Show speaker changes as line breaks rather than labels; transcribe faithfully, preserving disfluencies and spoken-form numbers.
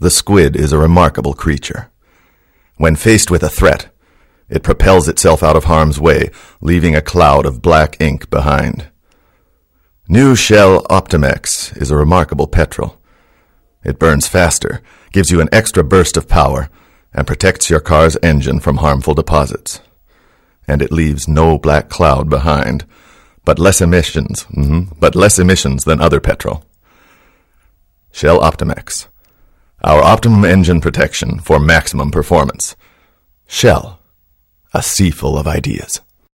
The squid is a remarkable creature. When faced with a threat, it propels itself out of harm's way, leaving a cloud of black ink behind. New Shell Optimex is a remarkable petrol. It burns faster, gives you an extra burst of power, and protects your car's engine from harmful deposits. And it leaves no black cloud behind, but less emissions, mm-hmm, but less emissions than other petrol. Shell Optimex. Our optimum engine protection for maximum performance. Shell. A sea full of ideas.